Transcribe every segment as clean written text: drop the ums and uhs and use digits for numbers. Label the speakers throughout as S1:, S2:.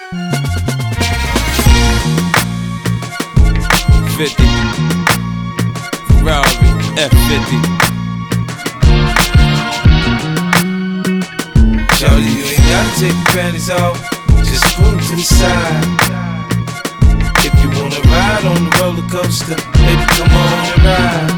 S1: 50 Ferrari F50.
S2: Shorty, you ain't gotta take your panties off, just pull to the side. If you wanna ride on the roller coaster, baby, come on and ride.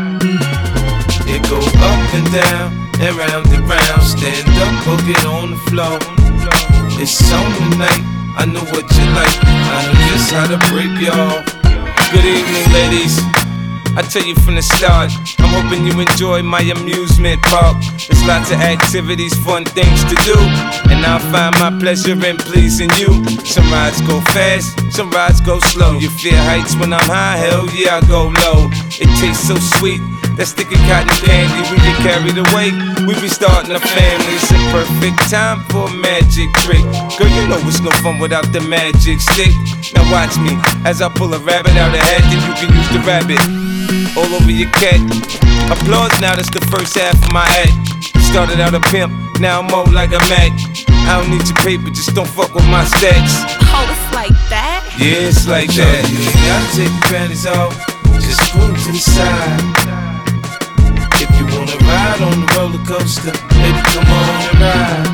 S2: It go up and down and round and round. Stand up, book it on the floor. It's on tonight, I know what you like, I know just how to break y'all.
S1: Good evening, ladies. I tell you from the start, I'm hoping you enjoy my amusement park. There's lots of activities, fun things to do, and I'll find my pleasure in pleasing you. Some rides go fast, some rides go slow. You fear heights when I'm high, hell yeah, I go low. It tastes so sweet, that sticky cotton candy. We get carried away, we be starting a family. It's a perfect time for a magic trick. Girl, you know it's no fun without the magic stick. Now watch me, as I pull a rabbit out of hat, then you can use the rabbit all over your cat. Applause, now that's the first half of my act. Started out a pimp, now I'm more like a Mac. I don't need your paper, just don't fuck with my stacks.
S3: Oh, it's like that?
S1: Yeah, it's like
S2: Shorty,
S1: that.
S2: you ain't gotta take your panties off, just pull to the side. If you wanna ride on the roller coaster, baby, come on and ride.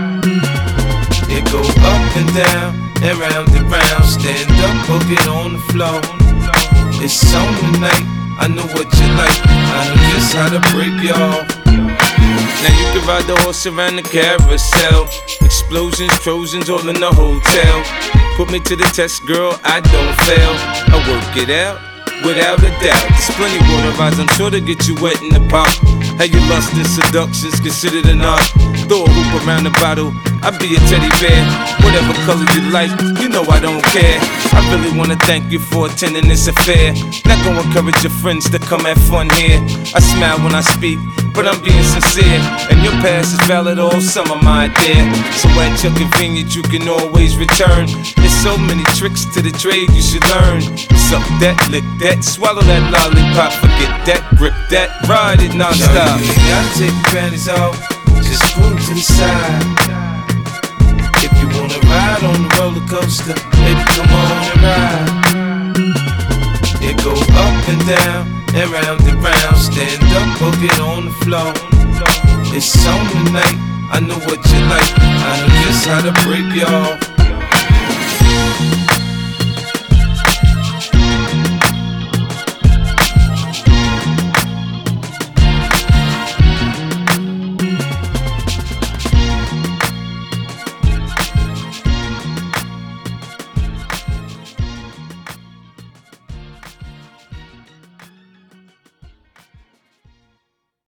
S2: It go up and down and round and round. Stand up, book it on the floor. It's on tonight, I know what you like, I know just how to break y'all.
S1: Now you can ride the horse around the carousel. Explosions, Trojans, all in the hotel. Put me to the test, girl, I don't fail. I work it out, without a doubt. There's plenty water rides, I'm sure to get you wet in the pop. How your lust and seduction's considered an art. Throw a hoop around the bottle, I'll be a teddy bear. Whatever color you like, you know I don't care. I really wanna thank you for attending this affair. Not gonna encourage your friends to come have fun here. I smile when I speak, but I'm being sincere. And your past is valid all summer, my dear. So at your convenience, you can always return. There's so many tricks to the trade you should learn. Suck that, lick that, swallow that lollipop. Forget that, grip that, ride it non-stop.
S2: Shorty, you ain't gotta take your panties off, just pull to the side. If you wanna ride on the roller coaster, baby, come on and ride. It go up and down and round and round. Stand up, book it on the floor. It's on tonight, I know what you like, I know just how to break y'all.